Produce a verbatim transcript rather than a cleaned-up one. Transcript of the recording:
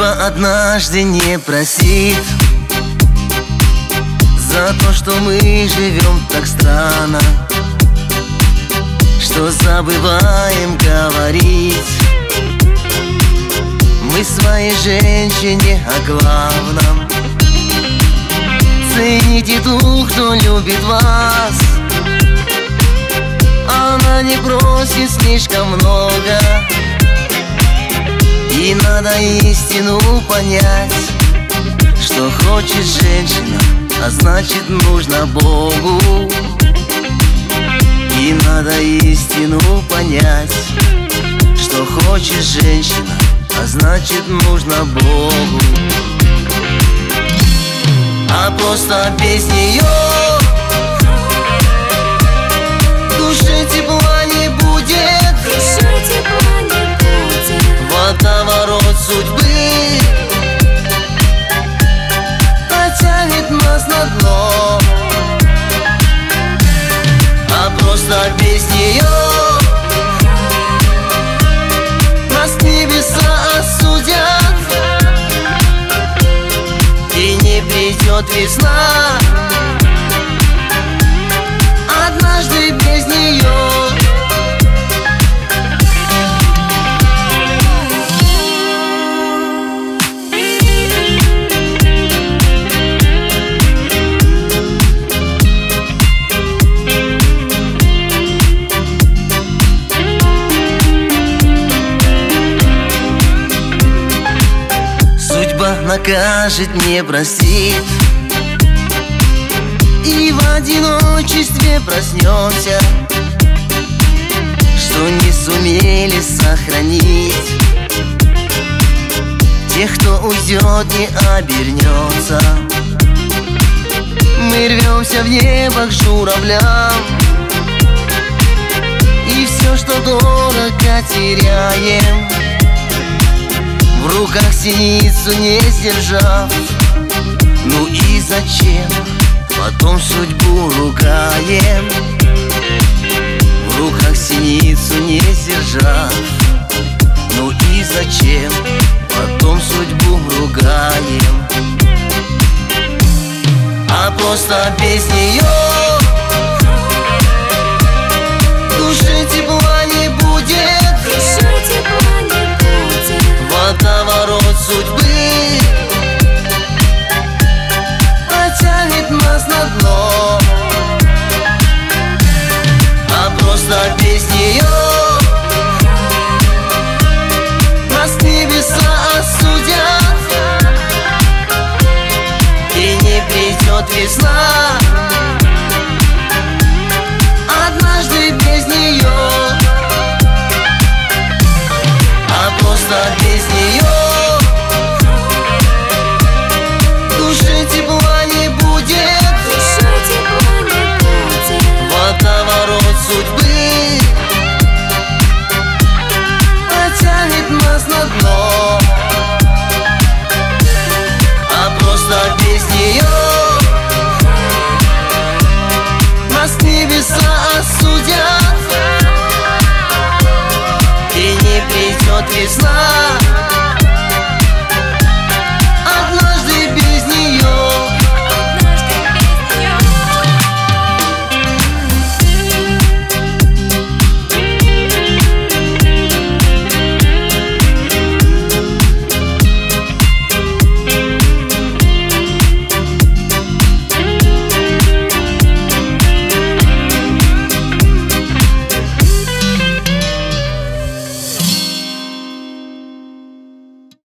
Судьба однажды не простит за то, что мы живем так странно, что забываем говорить мы своей женщине о главном. Цените ту, кто любит вас, она не просит слишком много. И надо истину понять, что хочет женщина, а значит нужно Богу. И надо истину понять, что хочет женщина, а значит нужно Богу. А просто без нее душе тепла не будет, душе тепла не будет. Водоворот судьбы потянет нас на дно. А просто без нее нас небеса осудят, и не придет весна однажды без нее. Накажет, не простит, и в одиночестве проснемся, что не сумели сохранить. Тех, кто уйдет, не обернется. Мы рвемся в небо к журавлям, и все, что дорого, теряем. В руках синицу не сдержав. Ну и зачем потом судьбу ругаем? В руках синицу не сдержав. Ну и зачем потом судьбу ругаем? А просто без нее душе тепла не будет, душе тепла не будет. Водоворот судьбы потянет нас на дно. А просто без нее нас небеса осудят, и не придет весна однажды без нее. А просто без нее душе тепла не будет, душе тепла не будет. Водоворот судьбы потянет нас на дно. А просто без нее нас небеса осудят, и не придет весна